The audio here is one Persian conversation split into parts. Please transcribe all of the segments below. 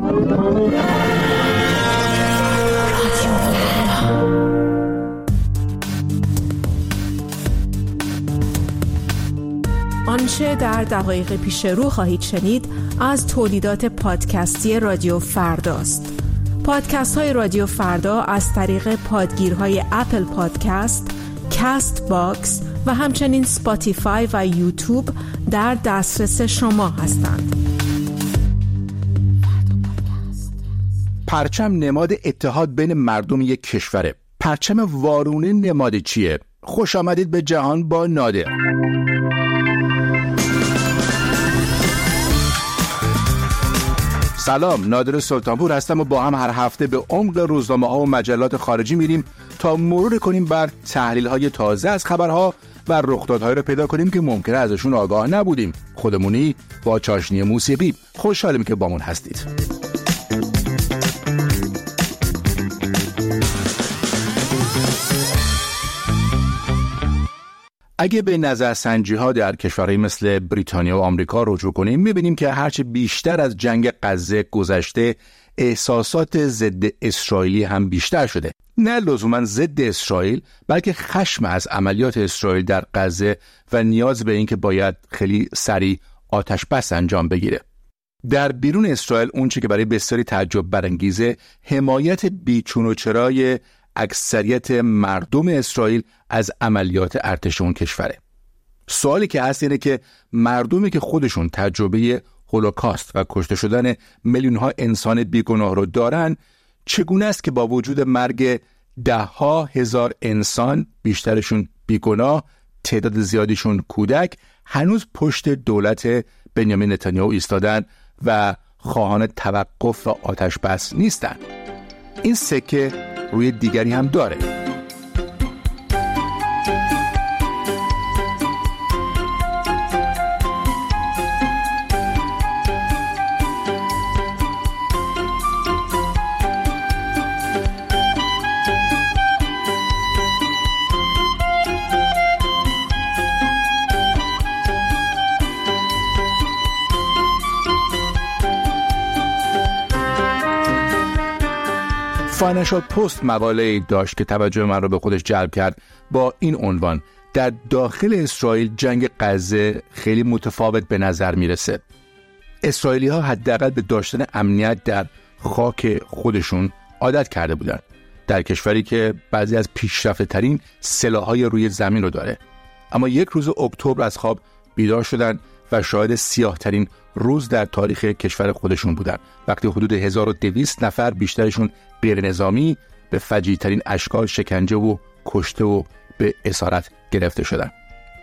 آنچه در دقایق پیش رو خواهید شنید از تولیدات پادکستی رادیو فرداست. پادکست های رادیو فردا از طریق پادگیرهای اپل پادکست، کست باکس و همچنین سپاتیفای و یوتیوب در دسترس شما هستند. پرچم نماد اتحاد بین مردم یک کشوره. پرچم وارونه نماد چیه؟ خوش آمدید به جهان با نادر. سلام، نادر سلطانپور هستم و با هم هر هفته به عمق روزنامه‌ها و مجلات خارجی میریم تا مرور کنیم بر تحلیل‌های تازه از خبرها و رخدادهایی رو پیدا کنیم که ممکنه ازشون آگاه نبودیم. خودمونی با چاشنی موسیقی. خوشحالیم که بامون هستید. اگه به نظرسنجی‌ها در کشورهای مثل بریتانیا و آمریکا رجوع کنیم می‌بینیم که هرچه بیشتر از جنگ غزه گذشته احساسات ضد اسرائیلی هم بیشتر شده. نه لزوماً ضد اسرائیل، بلکه خشم از عملیات اسرائیل در غزه و نیاز به این که باید خیلی سریع آتش بس انجام بگیره. در بیرون اسرائیل اونچه که برای بسیاری تعجب برانگیزه حمایت بیچون و چرای اکثریت مردم اسرائیل از عملیات ارتش اون کشوره. سوالی که هست اینه که مردمی که خودشون تجربه هولوکاست و کشته شدن میلیون‌ها انسان بیگناه رو دارن، چگونه است که با وجود مرگ ده‌ها هزار انسان، بیشترشون بیگناه، تعداد زیادیشون کودک، هنوز پشت دولت بنیامین نتانیاهو ایستادن و خواهان توقف و آتش بس نیستن؟ این سکه روی دیگری هم داره. فاینانشال پست مقاله‌ای داشت که توجه من را به خودش جلب کرد با این عنوان: در داخل اسرائیل جنگ غزه خیلی متفاوت به نظر میرسه. اسرائیلی‌ها حداقل به داشتن امنیت در خاک خودشون عادت کرده بودند، در کشوری که بعضی از پیشرفته‌ترین سلاح‌های روی زمین رو داره. اما یک روز اکتبر از خواب بیدار شدن و شاهد سیاه‌ترین روز در تاریخ کشور خودشون بودن، وقتی حدود 1200 نفر، بیشترشون غیر نظامی، به فجیع‌ترین اشکال شکنجه و کشته و به اسارت گرفته شدن.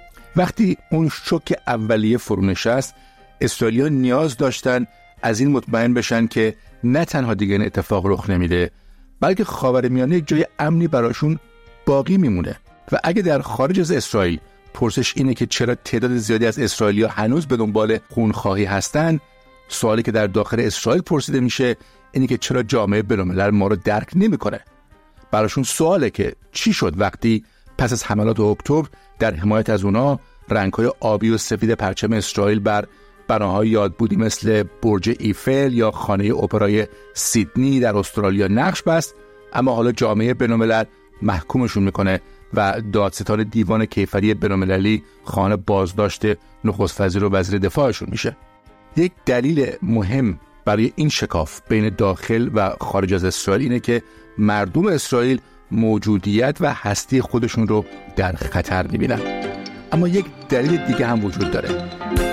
وقتی اون شوک اولیه فرونشست، اسرائیلی‌ها نیاز داشتن از این مطمئن بشن که نه تنها دیگه این اتفاق رخ نمیده، بلکه خاورمیانه یک جای امنی براشون باقی میمونه. و اگه در خارج از اسرائیل پرسش اینه که چرا تعداد زیادی از اسرائیلی‌ها هنوز به دنبال خونخواهی هستن، سوالی که در داخل اسرائیل پرسیده میشه اینه که چرا جامعه بین‌الملل ما رو درک نمی‌کنه. براشون سواله که چی شد وقتی پس از حملات اکتبر در حمایت از اونا رنگ‌های آبی و سفید پرچم اسرائیل بر بناهای یادبودی مثل برج ایفل یا خانه اپرای سیدنی در استرالیا نقش بست، اما حالا جامعه بین‌الملل محکومشون میکنه و دادستان دیوان کیفری بین‌المللی خواهان بازداشت نخست وزیر و وزیر دفاعشون میشه. یک دلیل مهم برای این شکاف بین داخل و خارج از اسرائیل اینه که مردم اسرائیل موجودیت و هستی خودشون رو در خطر میبینن. اما یک دلیل دیگه هم وجود داره.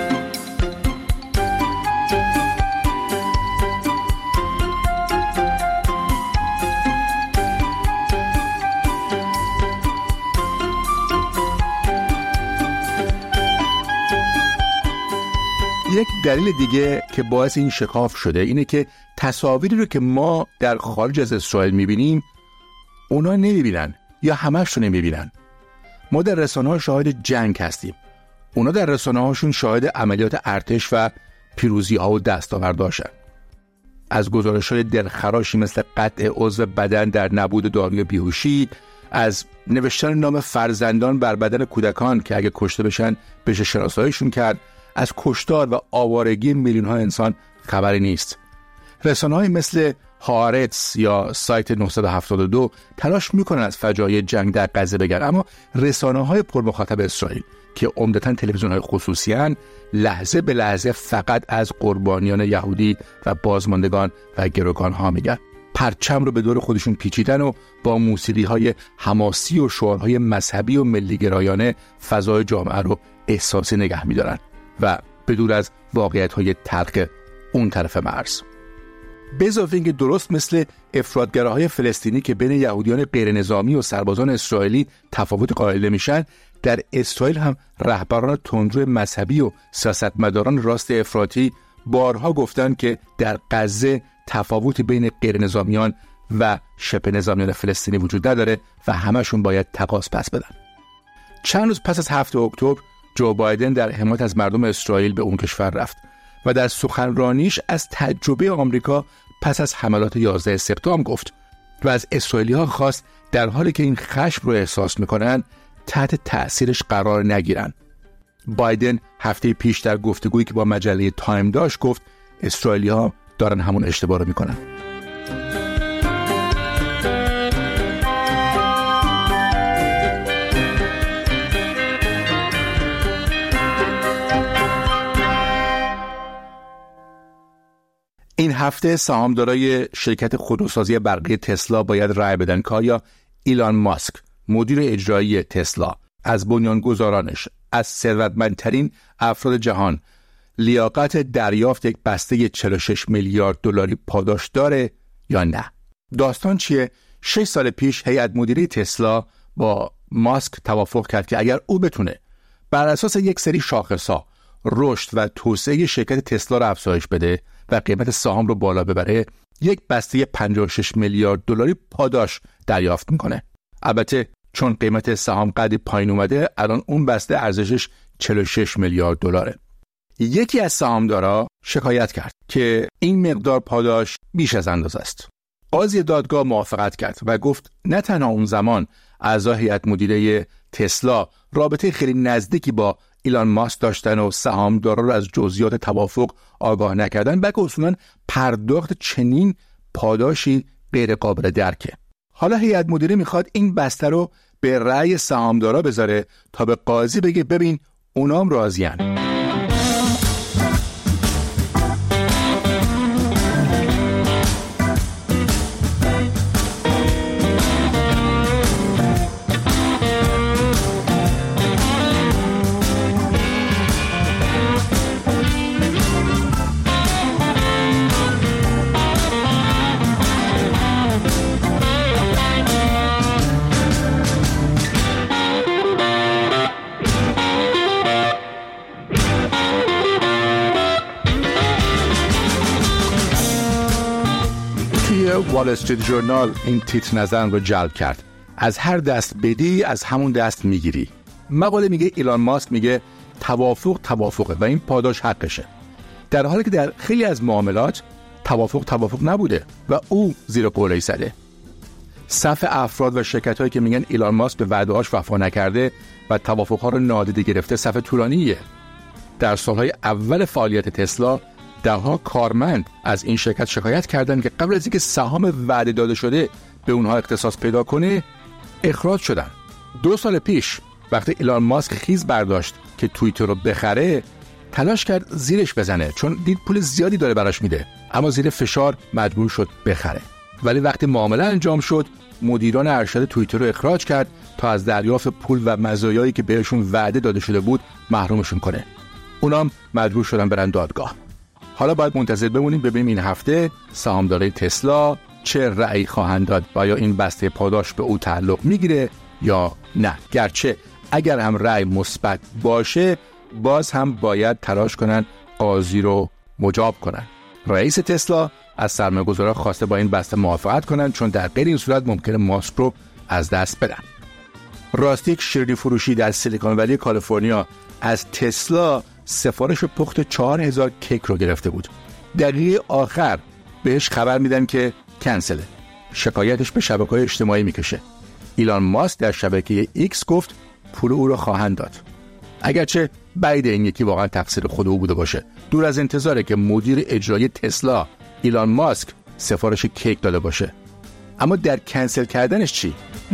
یک دلیل دیگه که باعث این شکاف شده اینه که تصاویری رو که ما در خارج از اسرائیل میبینیم اونا نمیبینن یا همه‌شون نمیبینن. ما در رسانه‌ها شاهد جنگ هستیم، اونا در رسانه‌هاشون شاهد عملیات ارتش و پیروزی‌ها و دستاوردهاشن. از گزارش‌های دلخراشی مثل قطع عضو بدن در نبود داروی بیهوشی، از نوشتن نام فرزندان بر بدن کودکان که اگه کشته بشن بشه شناساییشون کرد، از کشتار و آوارگی میلیون‌ها انسان خبری نیست. رسانه‌های مثل هارتس یا سایت 972 تلاش میکنن از فجایع جنگ در غزه بگن، اما رسانه‌های پرمخاطب اسرائیل که عمدتاً تلویزیون‌های خصوصی هستند، لحظه به لحظه فقط از قربانیان یهودی و بازماندگان و گروگان‌ها میگن. پرچم رو به دور خودشون پیچیدن و با موسیقی‌های حماسی و شعارهای مذهبی و ملی‌گرایانه فضای جامعه رو احساسی نگه می‌دارن و بدور از واقعیت‌های تلخ اون طرف مرز. به اضافه اینکه درست مثل افراطگراهای فلسطینی که بین یهودیان غیر نظامی و سربازان اسرائیلی تفاوت قائل نمیشن، در اسرائیل هم رهبران تندرو مذهبی و سیاستمداران راست افراطی بارها گفتن که در غزه تفاوتی بین غیر نظامیان و شبه نظامیان فلسطینی وجود نداره و همشون باید تقاص پس بدن. چند روز پس از 7 اکتبر جو بایدن در حمایت از مردم اسرائیل به اون کشور رفت و در سخنرانیش از تجربه آمریکا پس از حملات 11 سپتامبر گفت و از اسرائیلی‌ها خواست در حالی که این خشم رو احساس میکنن تحت تأثیرش قرار نگیرن. بایدن هفته پیش در گفتگویی که با مجله تایم داشت گفت اسرائیلی‌ها دارن همون اشتباه رو میکنن. این هفته سهامدارای شرکت خودروسازی برقی تسلا باید رأی بدن که آیا ایلان ماسک مدیر اجرایی تسلا از بنیانگذارانش، از ثروتمندترین افراد جهان، لیاقت دریافت یک بسته 46 میلیارد دلاری پاداش داره یا نه. داستان چیه؟ 6 سال پیش هیئت مدیره تسلا با ماسک توافق کرد که اگر او بتونه بر اساس یک سری شاخص‌ها رشد و توسعه شرکت تسلا رو افزایش بده و قیمت سهام رو بالا ببره، یک بسته 56 میلیارد دلاری پاداش دریافت میکنه. البته چون قیمت سهام قدری پایین اومده، الان اون بسته ارزشش 46 میلیارد دلاره. یکی از سهامدارا شکایت کرد که این مقدار پاداش بیش از اندازه است. قاضی دادگاه موافقت کرد و گفت نه تنها اون زمان اعضای هیئت مدیره تسلا رابطه خیلی نزدیکی با ایلان ماسک داشتن و سهامدارا رو از جزئیات توافق آگاه نکردن، بلکه اصولاً پرداخت چنین پاداشی غیر قابل درکه. حالا هیئت مدیره میخواد این بسته رو به رأی سهامدارا بذاره تا به قاضی بگه ببین اونام راضیان. وال استریت ژورنال این تیتر نظرم رو جلب کرد: از هر دست بدی از همون دست میگیری. مقاله میگه ایلان ماسک میگه توافقه و این پاداش حقشه، در حالی که در خیلی از معاملات توافق نبوده و او زیر قوله زده. صف افراد و شرکت‌هایی که میگن ایلان ماسک به وعده‌هاش وفا نکرده و توافق‌ها رو نادیده گرفته صف طولانیه. در سالهای اول فعالیت تسلا ده‌ها کارمند از این شرکت شکایت کردند که قبل از اینکه سهام وعده داده شده به اونها اختصاص پیدا کنه اخراج شدن. 2 سال پیش وقتی ایلان ماسک خیز برداشت که توییتر رو بخره، تلاش کرد زیرش بزنه چون دید پول زیادی داره براش میده، اما زیر فشار مجبور شد بخره. ولی وقتی معامله انجام شد، مدیران ارشد توییتر رو اخراج کرد تا از دریافت پول و مزایایی که بهشون وعده داده شده بود محرومشون کنه. اونام مجبور شدن برن دادگاه. حالا باید منتظر بمونیم ببینیم این هفته سهامدارای تسلا چه رأی خواهند داد و آیا این بسته پاداش به او تعلق میگیره یا نه. گرچه اگر هم رأی مثبت باشه، باز هم باید تلاش کنن قاضی رو مجاب کنن. رئیس تسلا از سرمایه‌گذاران خواسته با این بسته موافقت کنن، چون در غیر این صورت ممکنه ماسک رو از دست بدن. راستی یک شیرینی فروشی در سیلیکون ولی کالیفرنیا از تسلا سفارش پخت 4000 کیک رو گرفته بود. دقیقه آخر بهش خبر میدن که کنسله. شکایتش به شبکه‌های اجتماعی میکشه. ایلان ماسک در شبکه ایکس گفت پول او رو خواهند داد. اگرچه بعید این یکی واقعا تقصیر خود او بوده باشه. دور از انتظاره که مدیر اجرایی تسلا ایلان ماسک سفارش کیک داده باشه. اما در کنسل کردنش چی؟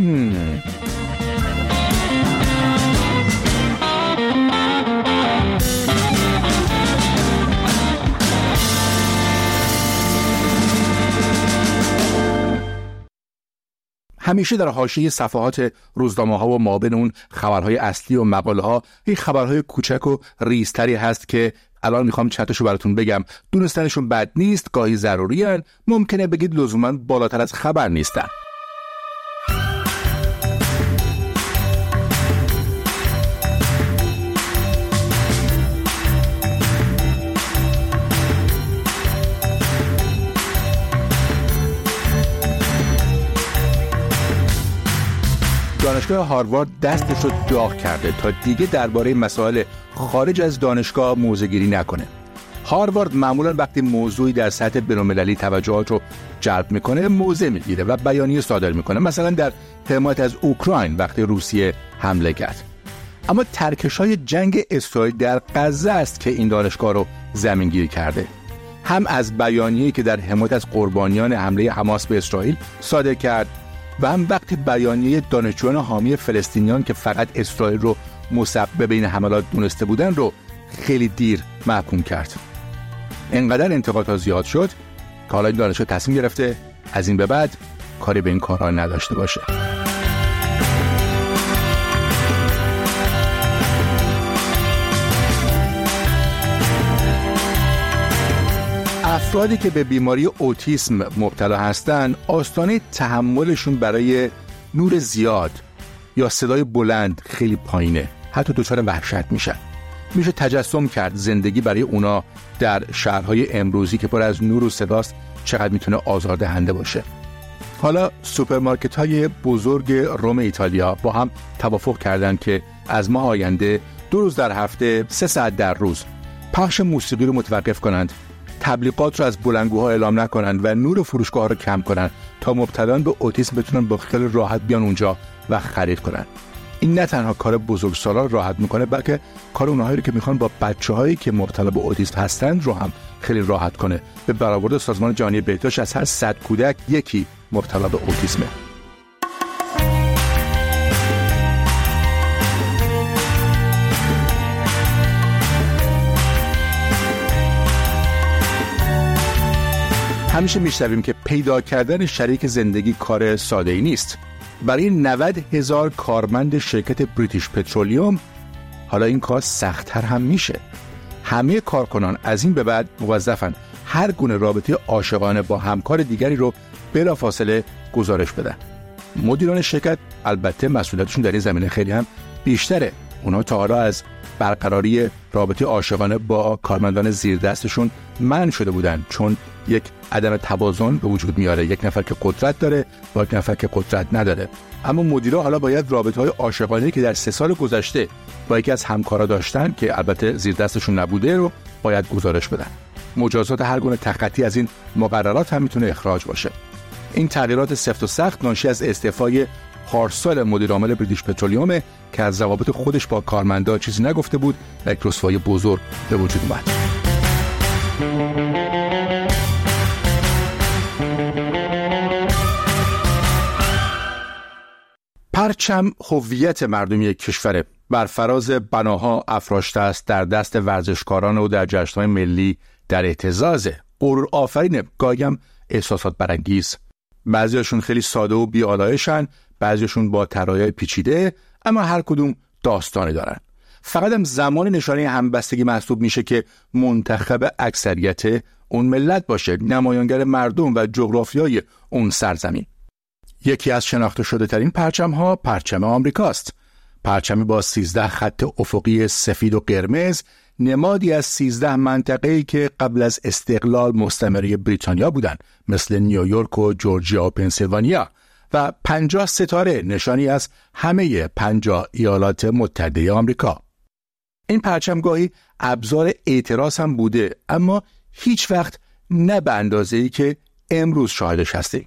همیشه در حاشیه صفحات روزنامه‌ها و مابین اون خبرهای اصلی و مقاله‌ها این خبرهای کوچک و ریزتری هست که الان میخوام چند تاشو براتون بگم. دونستنشون بد نیست، گاهی ضروری هن. ممکنه بگید لزوما بالاتر از خبر نیستن. دانشگاه هاروارد دستش رو داغ کرده تا دیگه درباره مسائل خارج از دانشگاه موضع‌گیری نکنه. هاروارد معمولا وقتی موضوعی در سطح بین‌المللی توجهات رو جلب میکنه موضع میگیره و بیانیه صادر میکنه، مثلا در حمایت از اوکراین وقتی روسیه حمله کرد. اما ترکش‌های جنگ اسرائیل در غزه است که این دانشگاه رو زمینگیر کرده. هم از بیانیه‌ای که در حمایت از قربانیان حمله حماس به اسرائیل صادر کرد و هم وقتی بیانیه دانشجویان حامی فلسطینیان که فقط اسرائیل رو مسبب این حملات دونسته بودن رو خیلی دیر محکوم کرد. اینقدر انتقادها زیاد شد که حالا این دانشجو تصمیم گرفته از این به بعد کاری به این کارها نداشته باشه. افرادی که به بیماری اوتیسم مبتلا هستند، آستانه تحملشون برای نور زیاد یا صدای بلند خیلی پایینه. حتی دچار وحشت میشن. میشه تجسم کرد زندگی برای اونا در شهرهای امروزی که پر از نور و صداست چقدر میتونه آزاردهنده باشه. حالا سوپرمارکت‌های بزرگ روم ایتالیا با هم توافق کردن که از ماه آینده 2 روز در هفته 3 ساعت در روز پخش موسیقی رو متوقف کنند، تبلیغات رو از بلندگوها اعلام نکنند و نور فروشگاه‌ها رو کم کنند تا مبتلایان به اوتیسم بتونن با خیلی راحت بیان اونجا و خرید کنن. این نه تنها کار بزرگسالان راحت میکنه، بلکه کار اونهایی رو که میخوان با بچه‌هایی که مبتلا به اوتیسم هستند رو هم خیلی راحت کنه. به برآورد سازمان جهانی بهداشت از هر 100 کودک یکی مبتلا به اوتیسمه. همیشه میشنویم که پیدا کردن شریک زندگی کار ساده‌ای نیست. برای 90,000 کارمند شرکت بریتیش پترولیوم حالا این کار سخت‌تر هم میشه. همه کارکنان از این به بعد موظفن هر گونه رابطه عاشقانه با همکار دیگری رو بلافاصله گزارش بدن. مدیران شرکت البته مسئولیتشون در این زمینه خیلی هم بیشتره. اونا تا حالا از برقراری رابطه عاشقانه با کارمندان زیر دستشون منع شده بودن، چون یک عدم توازن به وجود میاره، یک نفر که قدرت داره با یک نفر که قدرت نداره. اما مدیرا حالا باید رابطه‌های عاشقانه‌ای که در 3 سال گذشته با یکی از همکارا داشتن که البته زیر دستشون نبوده رو باید گزارش بدن. مجازات هر گونه تخطی از این مقررات هم میتونه اخراج باشه. این تغییرات سفت و سخت ناشی از استعفای پارسال مدیر عامل بریتیش پترولیوم که از روابط خودش با کارمندا چیزی نگفته بود و یک رسوایی بزرگ به وجود اومد. پرچم هویت مردمی کشور بر فراز بناها افراشته است، در دست ورزشکاران و در جشن‌های ملی در اعتزاز. غرور آفرین، گاهی احساسات برانگیز. بعضیاشون خیلی ساده و بی‌آلایشن، بعضیاشون با طرایای پیچیده، اما هر کدوم داستانی دارن. فقط هم زمان نشانه همبستگی محسوب میشه که منتخب اکثریت اون ملت باشه، نمایانگر مردم و جغرافیای اون سرزمین. یکی از شناخته شده ترین پرچم ها پرچم آمریکاست. پرچمی با 13 خط افقی سفید و قرمز، نمادی از 13 منطقه‌ای که قبل از استقلال مستعمره بریتانیا بودند، مثل نیویورک و جورجیا و پنسیلوانیا، و 50 ستاره، نشانی از همه 50 ایالات متحده آمریکا. این پرچم گاهی ابزار اعتراض هم بوده، اما هیچ وقت نه به اندازه‌ای که امروز شاهدش هستیم.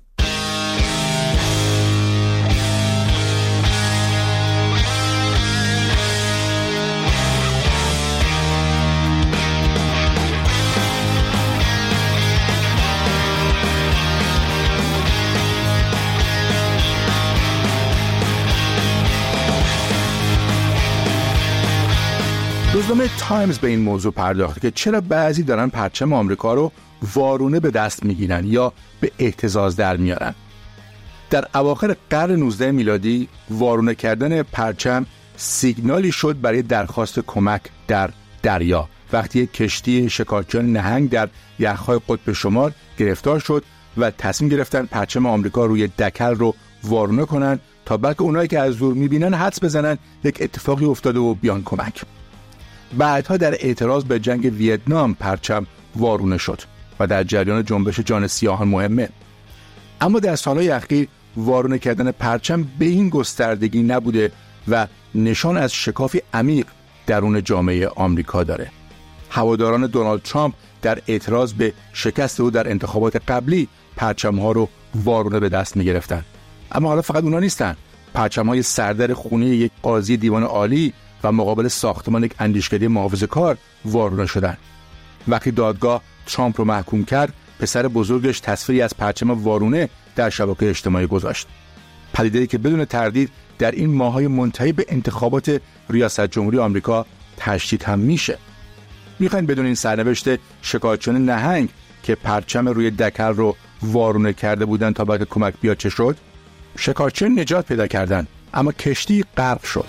روزنامه تایمز به این موضوع پرداخته که چرا بعضی دارن پرچم آمریکا رو وارونه به دست میگیرن یا به اهتزاز در میارن. در اواخر قرن 19 میلادی وارونه کردن پرچم سیگنالی شد برای درخواست کمک در دریا. وقتی یک کشتی شکارچیان نهنگ در یخ‌های قطب شمال گرفتار شد و تصمیم گرفتن پرچم آمریکا روی دکل رو وارونه کنن تا بلکه اونایی که از دور میبینن حدس بزنن یک اتفاقی افتاده و بیان کمک. بعدها در اعتراض به جنگ ویتنام پرچم وارونه شد و در جریان جنبش جان سیاهان مهمه. اما در سالهای اخیر وارونه کردن پرچم به این گستردگی نبوده و نشان از شکافی عمیق درون جامعه آمریکا داره. هواداران دونالد ترامپ در اعتراض به شکست او در انتخابات قبلی پرچم‌ها رو وارونه به دست می‌گرفتن. اما حالا فقط اونا نیستن. پرچم‌های سردر خونی یک قاضی دیوان عالی و مقابل ساختمان یک اندیشکده محافظه‌کار وارونه شدن. وقتی دادگاه ترامپ رو محکوم کرد، پسر بزرگش تصویری از پرچم وارونه در شبکه اجتماعی گذاشت. پدیده‌ای که بدون تردید در این ماه‌های منتهی به انتخابات ریاست جمهوری آمریکا تشدید هم میشه. میخواین بدون این سرنوشت شکارچیان نهنگ که پرچم روی دکل رو وارونه کرده بودن تا بعد کمک بیاد چه شد؟ شکارچیان نجات پیدا کردن اما کشتی غرق شد.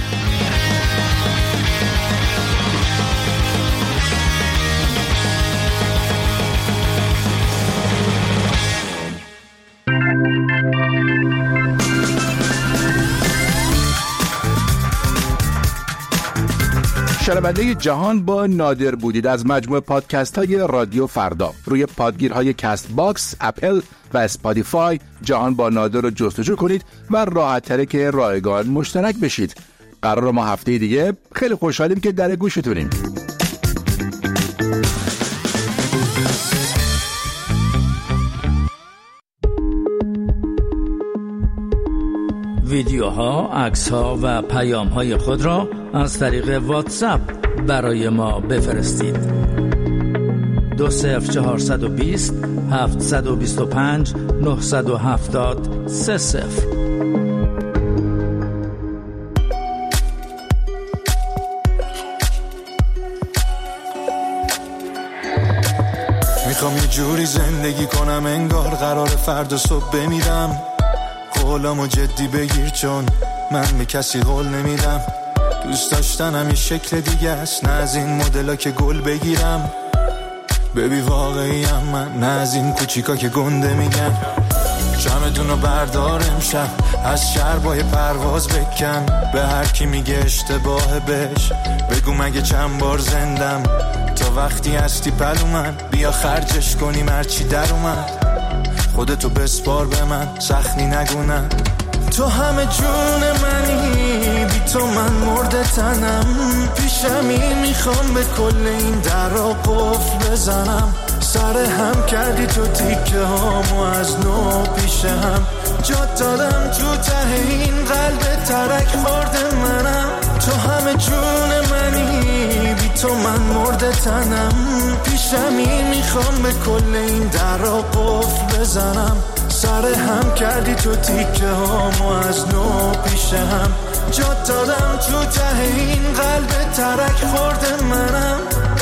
شنونده جهان با نادر بودید از مجموعه پادکست های رادیو فردا. روی پادگیرهای کست باکس، اپل و اسپاتیفای جهان با نادر رو جستجو کنید و راحت تره که رایگان مشترک بشید. قرار ما هفته دیگه خیلی خوشحالیم که در گوشتونیم. ویدیوها، عکس‌ها و پیام‌های خود را از طریق واتساپ برای ما بفرستید. 20420 725 970 30. میخوام یه جوری زندگی کنم انگار قرار فردا صبح بمیرم. قولامو جدی بگیر چون من به کسی قول نمیدم. دوست داشتنم یه شکل دیگه است، نه از این مدلا که گل بگیرم. ببی واقعیم من، نه از این کوچیکا که گنده میگن. چمدونو بردار امشب از شربای پرواز بکن. به هر کی میگه اشتباه بهش بگو مگه چند بار زندم. تا وقتی هستی پلو من بیا خرجش کنیم هرچی در اومد. خودتو بسپار به من سخنی نگونم. تو همه جون منی، بی تو من مرده تنم. پیشمی میخوام به کل این درا قفل بزنم. سر هم کردی تو تیکه هامو از نو پیش هم. جات دادم تو ته این قلب ترک خورده منم. تو همه جون منی، بی تو من مرده تنم. پیشمی میخوام به کل این درا قفل بزنم. سر هم کردی تو تیکه هامو از نو پیش هم. جات دادم تو ته این قلب ترک خورده منم.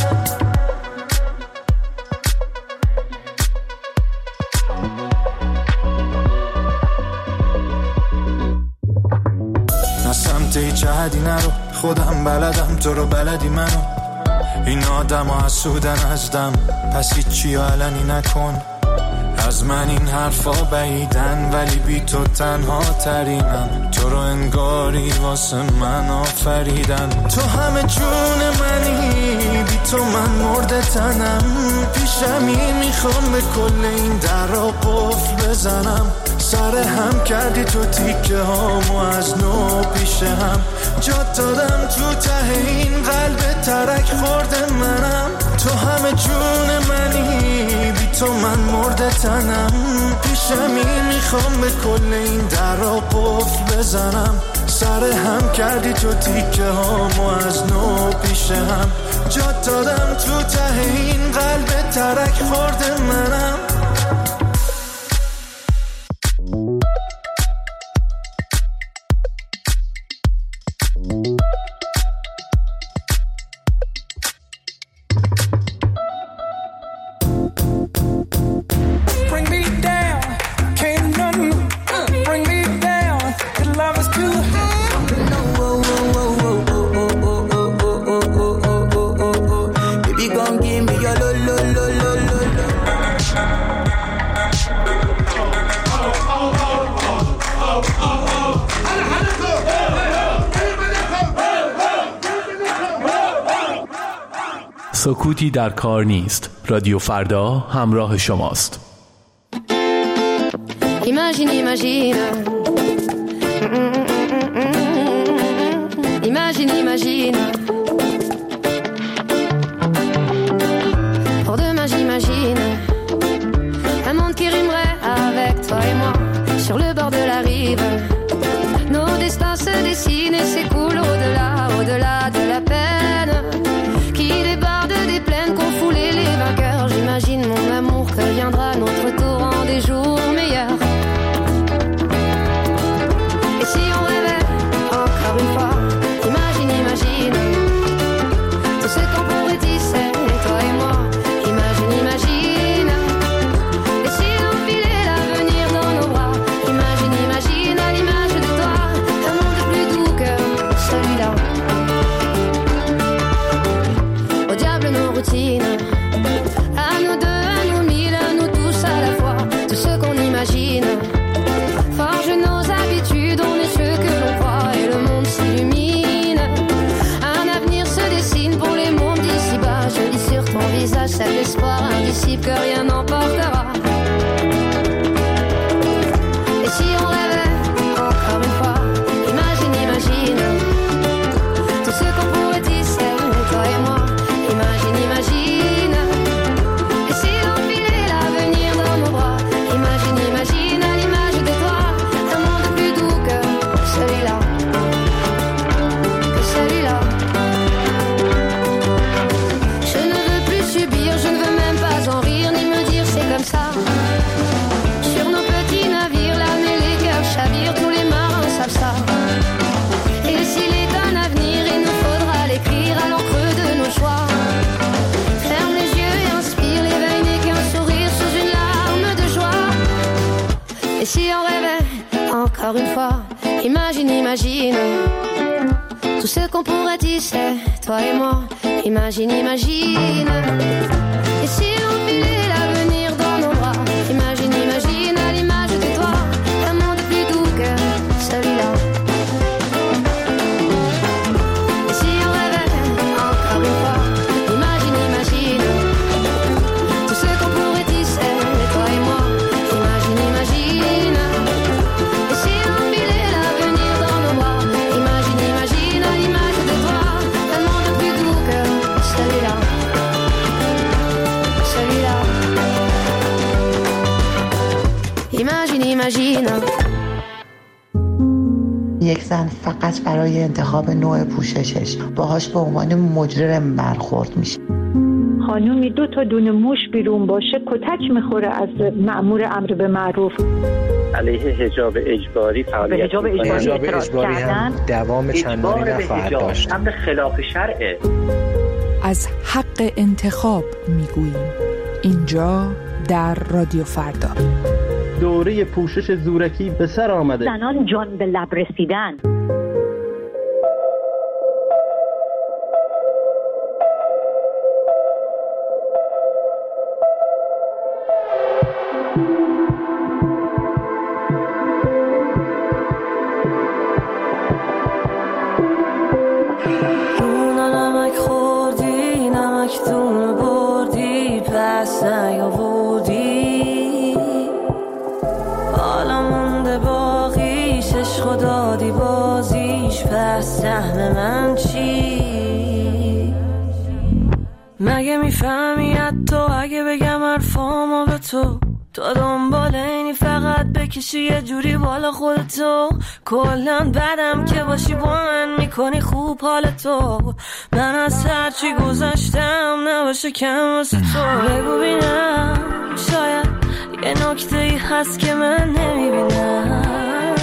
نه سمت هیچ حدی نرو، خودم بلدم تو رو بلدی منو. این آدم ها حسودن ازدم، پس هیچی علنی نکن. از من این حرفا بعیدن ولی بی تو تنها ترینم. تو رو انگاری واسه من آفریدن. تو همه جون منی، بی تو من مرده تنم. پیشمی میخوام به کل این درا قفل بزنم. سر هم کردی تو تیکه هامو از نو پیش هم. جات دادم تو ته این قلب ترک خورده منم. تو همه جون منی، بی تو من مرده تنم. پیشمی میخوام به کل این درا قفل بزنم. سر هم کردی تو تیکه هامو از نو پیش هم. جات دادم تو ته این قلب ترک خورده منم. سکوتی در کار نیست. رادیو فردا همراه شماست. Imagine, imagine. Imagine, imagine. Pour demain, j'imagine un monde qui rimerait avec toi et moi sur le bord de la rive. Nos destins se dessinent et s'écoulent au-delà, au-delà de la peine qui déborde des plaines qu'ont foulé les vainqueurs. J'imagine mon amour que viendra notre tour en des jours meilleurs. Et si on rêvait encore une fois, imagine, imagine tout ce qu'on pourrait tisser, toi et moi. Imagine, imagine. Et si on filait l'avenir dans nos bras, imagine, imagine à l'image de toi, un monde plus doux que celui-là. Au diable nos routines, à nous deux, à nous mille, à nous tous à la fois, tout ce qu'on imagine. Forge nos habitudes, on est ceux que l'on croit et le monde s'illumine. Un avenir se dessine pour les mondes d'ici-bas. Je lis sur ton visage cet espoir indicible que rien n'emportera. Et si on rêvait encore une fois, imagine, imagine tout ce qu'on pourrait tisser, toi et moi. Imagine, imagine. Et si on filait l'avenir dans nos bras, imagine, imagine à l'image de toi, un monde plus doux que celui-là, que celui-là. Je ne veux plus subir, je ne veux même pas en rire, ni me dire c'est comme ça. Sur nos petits navires, l'âme et les cœurs chavirent, tous les marins savent ça. Et s'il est un avenir, il nous faudra l'écrire à l'encre de nos choix. Ferme les yeux et inspire, l'éveil n'est qu'un sourire sous une larme de joie. Et si on rêvait encore une fois, imagine, imagine tout ce qu'on pourrait tisser, toi et moi. Imagine, imagine. Et si on filait l'avenir dans nos bras, imagine, imagine à l'image de toi, un monde plus doux que celui-là. Et si on rêvait encore une fois, imagine, imagine tout ce qu'on pourrait tisser, toi et moi. Imagine, imagine. Et si on filait l'avenir dans nos bras, imagine, imagine à l'image de toi, un monde plus doux que celui-là, celui-là. Imagine, imagine. یک زن فقط برای انتخاب نوع پوششش باهاش به عنوان مجرم برخورد میشه. خانومی 2 تا دونه موش بیرون باشه کتک میخوره از مأمور امر به معروف. علیه حجاب اجباری فعالیت حجاب اجباری هم دوام چندانی نخواهد داشت. امر خلاف شرعه. از حق انتخاب میگوییم اینجا در رادیو فردا. دوره پوشش زورکی به سر آمده. زنان جان به لب رسیدن. نمک خوردی نمکتون بردی پس نیاوردی حالا مونده باقیش عشق دادی بازیش پس سهم من چی مگه میفهمی حتی اگه بگم حرفامو به تو دنبال اینی فقط بکشی یه جوری بالا خودتو کلن بدم که باشی با من میکنی خوب حالتو من از هرچی گذشتم نباشه کم واسه تو بگو بینم شاید یه نکته ای هست که من نمیبینم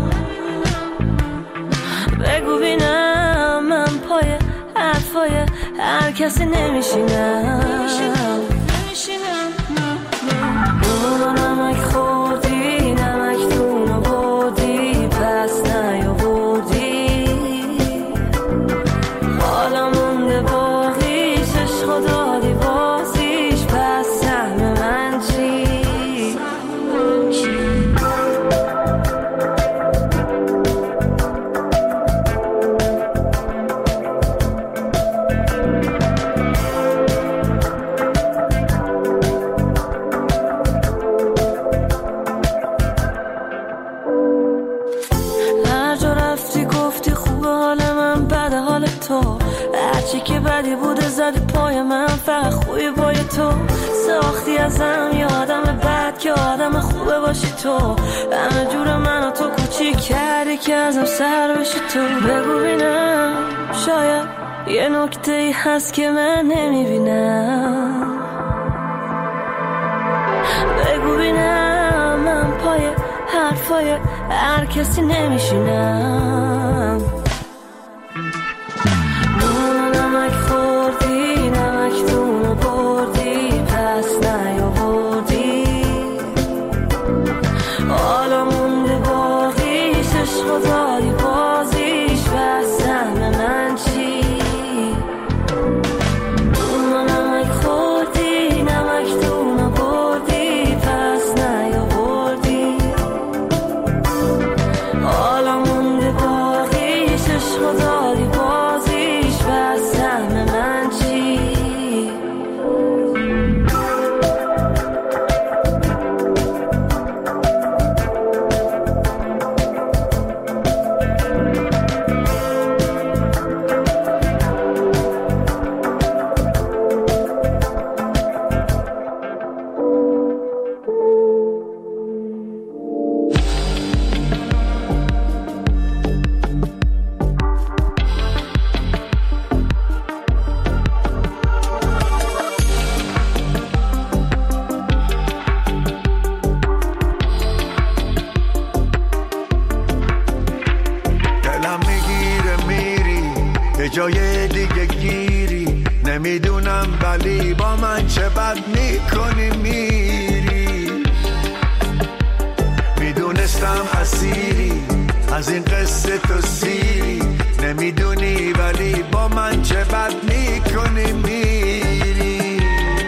بگو بینم من پای حرفای هر کسی نمیشینم نمک خوردی نمکتون بردی پس نیاوردی حالا مونده باقیش عشق دادی بازیش پس سهم من چی که بدی بوده زدی پای من، فقط خوبی پای تو ساختی ازم یه آدم بد که آدم خوبه باشی تو. همه جور منو تو کوچیک کردی که ازم سر بشی تو. بگو بینم شاید یه نکته‌ای هست که من نمیبینم، بگو بینم من پای حرفای هر کسی نمیشینم. نمک خوردی نمک دونو بردی پس نیاوردی، حالا مونده باقیش عشق و داری بازیش بستم به من چی؟ نمک خوردی نمک دونو بردی پس نیاوردی، حالا مونده باقیش عشق و داری بازیش بستم به من چی؟ جای دیگه گیری نمیدونم ولی با من چه بد میکنی میری. میدونستم اسیری از این قصه تو سیری، نمیدونی ولی با من چه بد میکنی میری.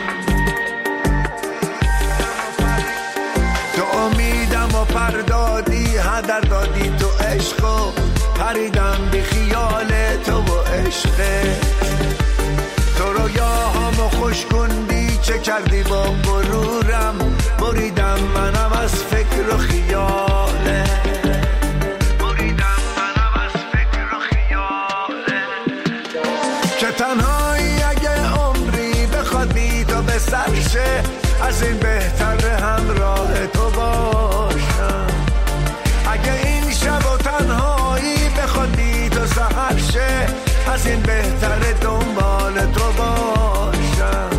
تو امیدم و پردادی هدر دادی تو عشقو، پریدم بی خیال تو و عشقت. تو رویاهامو خوش کندی چه کردی با غرورم، بریدم منم از فکر و خیاله، بریدم منم از فکر و خیاله. که تنهایی اگه عمری بخواد بی تو به سرشه، از این بهتر همراه تو باشم. اگه این شب و تنهایی بخواد بی تو سحر شه، از این بهتر دنبال تو باشم.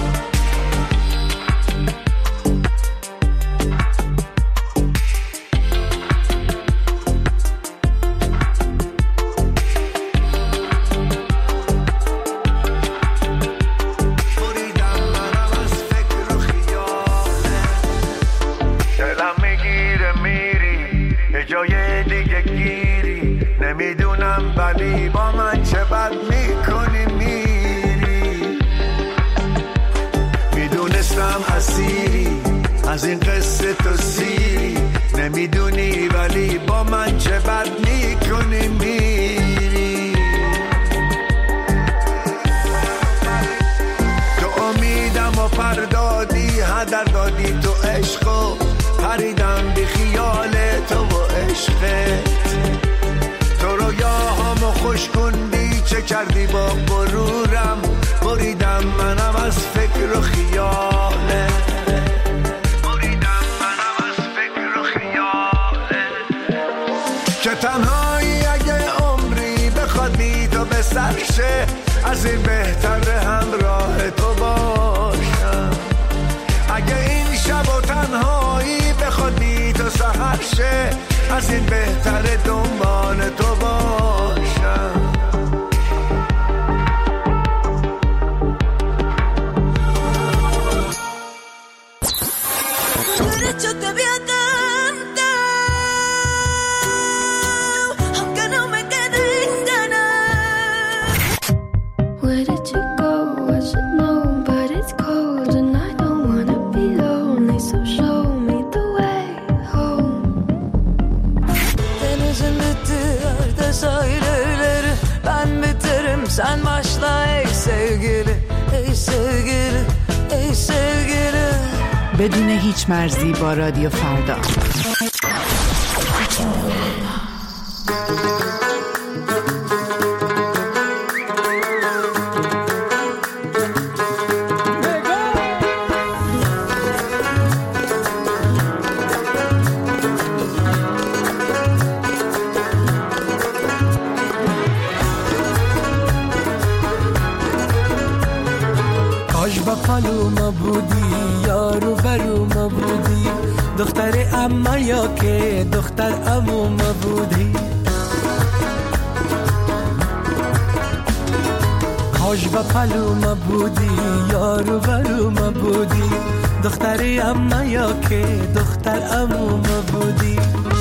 بریدم منم از فکر و خیاله، دلم میگیره میری یه جای دیگه گیری، نمیدونم ولی با من چه بد میکنی میری. میدونستم اسیری از این قصه تو سیری، نمیدونی ولی با من چه بد میکنی میری. تو امیدم و پردادی هدر دادی تو عشقو، پریدم بی خیال تو و عشقت. تو رویاهامو خوش کندی چه کردی با غرورم، بریدم منم از فکر و خیاله، بریدم منم از فکر و خیاله. که تنهایی اگه عمری بخواد بی تو به سر شه، از این بهتر همراه تو باشم. اگه این شب و تنهایی بخواد بی تو سحر شه، از این بهتر دنبال تو باشم. Where did you go? I should know, but it's cold and I don't wanna be lonely, so show me the way home. Denizin bitti yerde sahilleri, ben biterim sen başla ey sevgili, ey sevgili, ey sevgili. بدون هیچ مرزی با رادیو فردا. دختر اما یا که دختر عموم بودی. کاش با پلوم بودی یارو بروم بودی. دختر اما یا که دختر عموم بودی.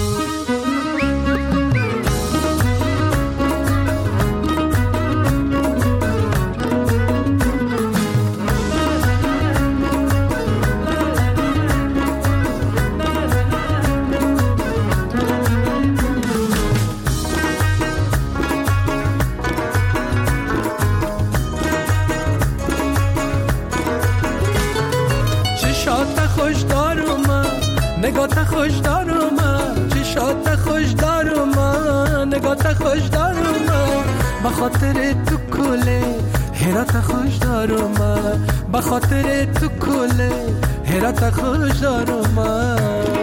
نگات خوش دارم چشات خوش دارم نگات خوش دارم بخاطر تو کله هرات خوش دارم بخاطر تو کله هرات خوش دارم.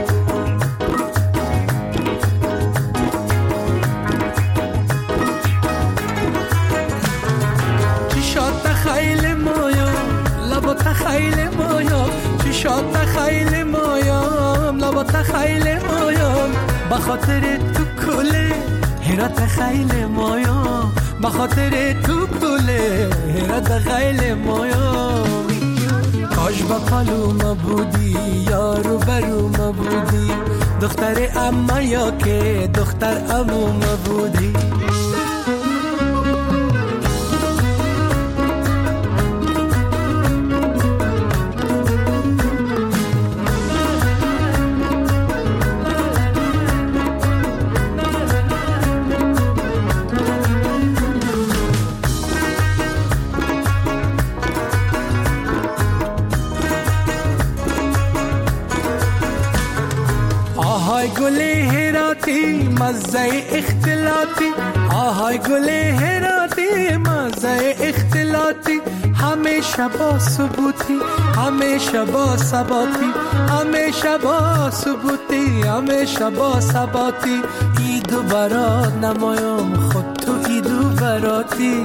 چشات خیلی مایا لبات خیلی مایا چشات خیلی مایا لبات خیلی مایم بخاطر تو کله هرات خیلی مایم بخاطر تو کله هرات خیلی مایم. کاش با پلوم بودی یارو بروم بودی. دختر اما یا که دختر عموم بودی. گل هراتی مزه اختلاطی آهای گل هراتی مزه اختلاطی همیشه با ثبوتی همیشه با ثباتی همیشه با ثبوتی همیشه با ثباتی. ایدو برات نمایم خود تو ایدو براتی.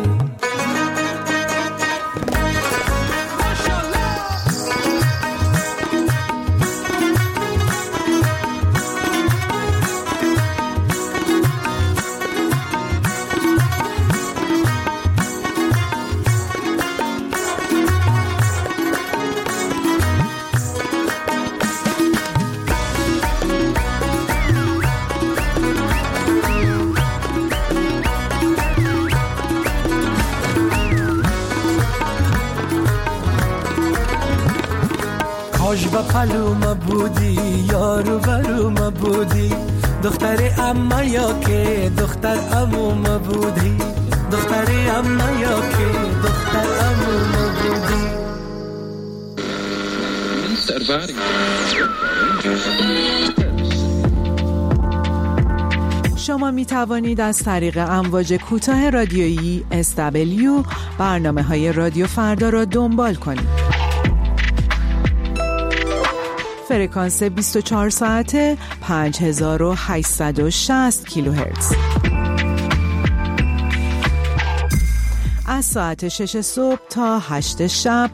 کاش با پلوم بودی یارو بروم بودی. دختر اما یا که دختر عموم بودی. دختر اما یا که دختر عموم بودی. شما می توانید از طریق امواج کوتاه رادیویی SW برنامه‌های رادیو فردا را دنبال کنید. فرکانس 24 ساعته 5860 کیلوهرتز. از ساعت 6 صبح تا 8 شب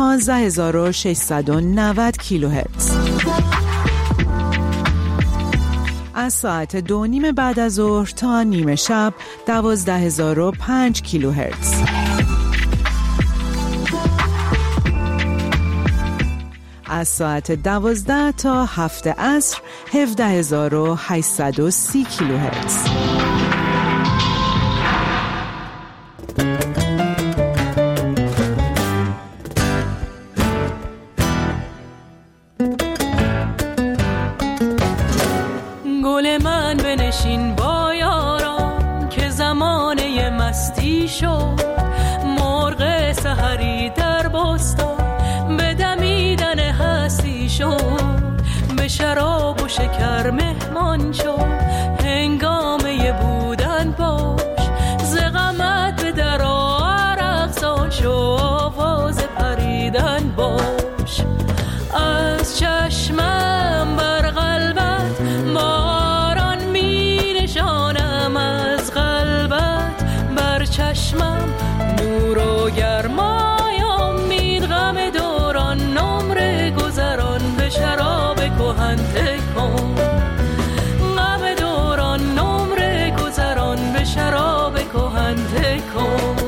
15690 کیلوهرتز. از ساعت 2:30 بعد از ظهر تا نیمه شب 12005 کیلوهرتز. از ساعت 12 تا 7 عصر 17830 کیلوهرتز. گل من بنشین با یاران که زمانه مستی شد. مرغ سحری در بستان به دمیدن هستی شد. به شراب و شکر مهمان شد. هنگامه بودن باش ز غمت به در عرق سال شو. آواز پریدن باش از چشمم بر قلبت باران می نشانم. از قلبت بر چشمم نور و گرمای امید غم دوران نمره گذران به شراب کهن کن. غم دوران نمره گذران به شراب کهن کن.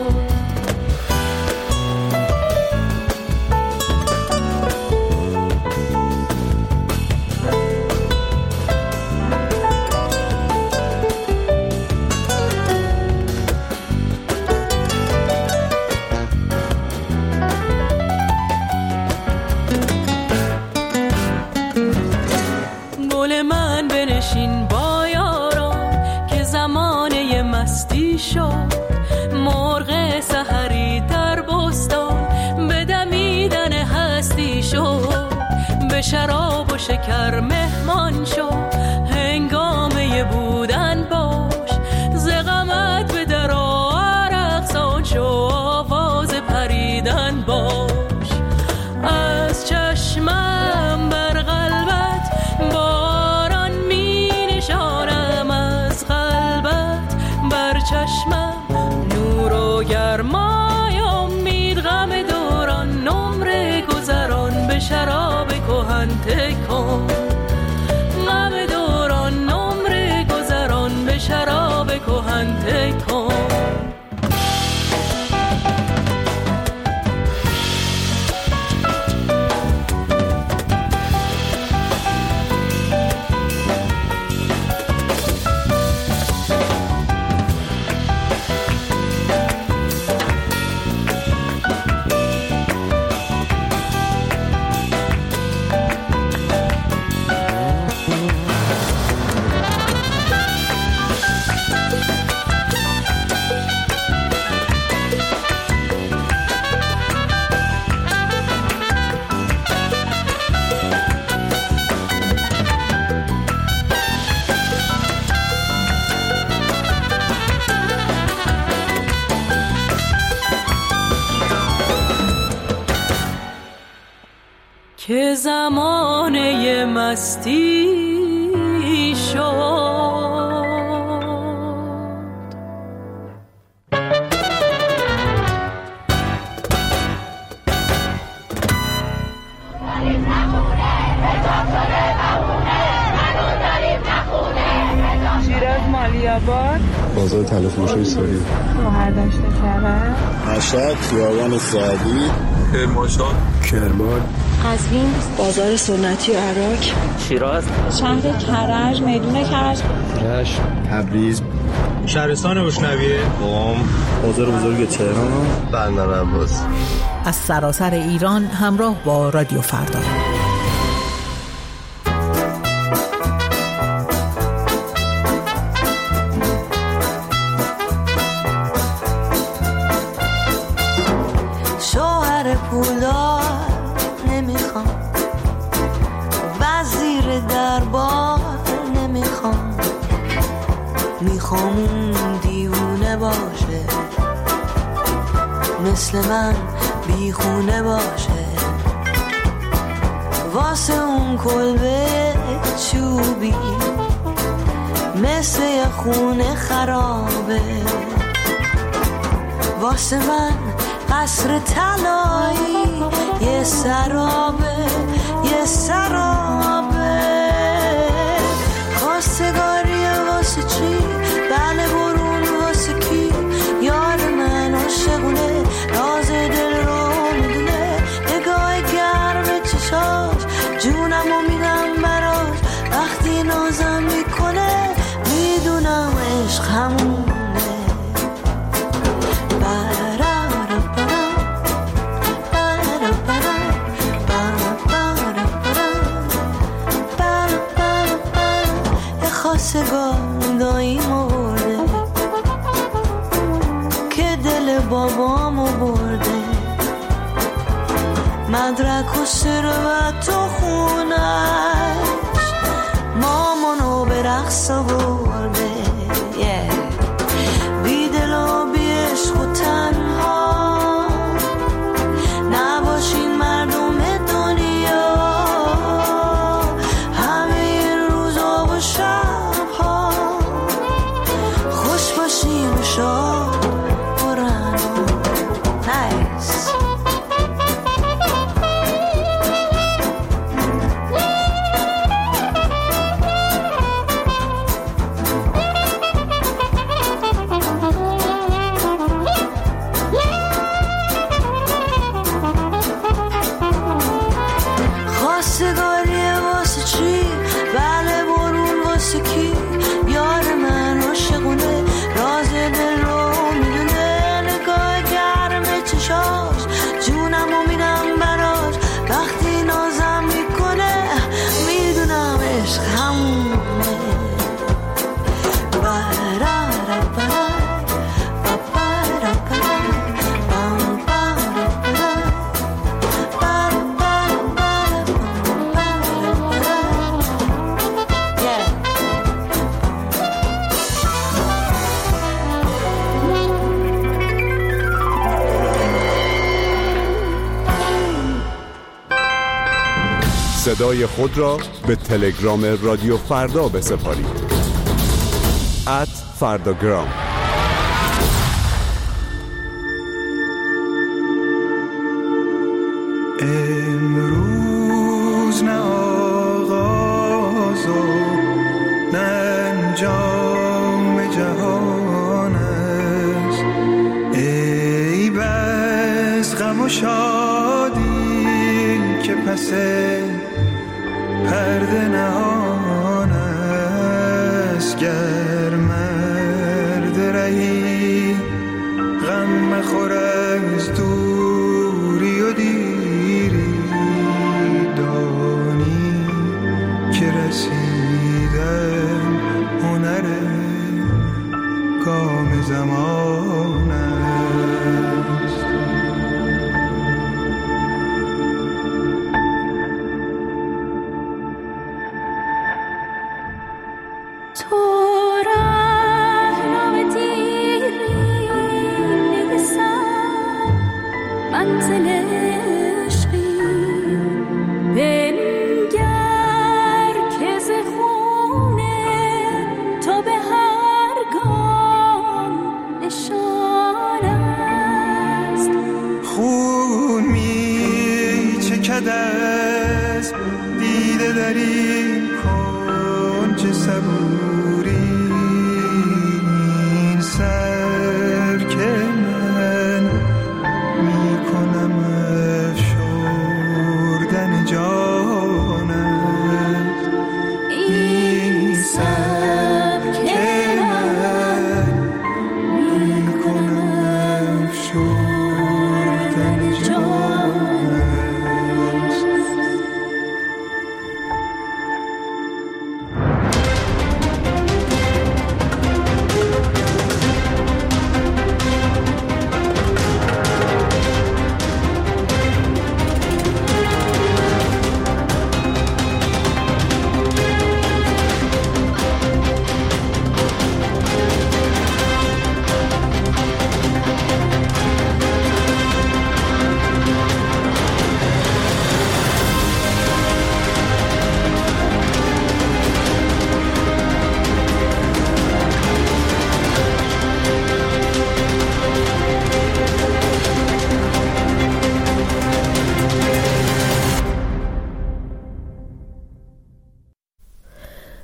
مرغ سحری در بستان به دمیدن هستی شو. به شراب و شکر مهمان شو. هنگامه بودن باش. ز غمت به در رقصان شو. آواز پریدن باش. از چشمم بر قلبت باران می نشانم. از قلبت بر چشمم گرمای امید. غم دوران نمره گذران به شراب کهن کن. غم دوران نمره گذران به شراب کهن کن. که زمانه مستی شد. شیراز مالی‌آباد، بازار تلفروشی سوری، شهردشت کرج، مشهد خیابان سعدی، کرمانشاه، کرمان، قزوین، بازار سنتی و عراق، شیراز، شهر کرج، میدون کرج، رشت، تبریز، شهرستان بوشنویه، قم، بازار بزرگ تهران، بندر عباس. از سراسر ایران همراه با رادیو فردا. شوهر پولدار نمیخوام، وزیر دربار نمیخوام، میخوام اون دیوونه باشه، مثل من بیخونه باشه، واسه اون کلبه چوبی مثل یه خونه خرابه، واسه من قصر طلایی یه سرابه، یه سرابه. خواستگاریه واسه چی؟ بله برون واسه کی؟ یار من عاشقونه، راز دل رو میدونه، نگاه گرم چشاش جونمو میدم براش، وقتی نازم میکنه میدونم عشق همونه. خواستگار داییمو برده که دل بابامو برده، مدرک و ثروت و خونش مامانو به رقص برده. بی دل و بی عشق و تنها نباشین مردم دنیا، همه روزا و شبها خوش باشین و شاد برن نیست. صدای خود را به تلگرام رادیو فردا بسپارید. @فرداگرام. امروز نه آغاز و نه انجام جهان است، ای بس غم و شادی که پس پرده نهان است. گر مرد رهی غم مخور از دوری و دیری، دانی که رسیدن هنر گام زمان است. تو رهنام دیری نگسم منزل عشقی، بنگر که ز خون تو به هر گام نشان است. خون می چکد از دیده در این کنج صبور،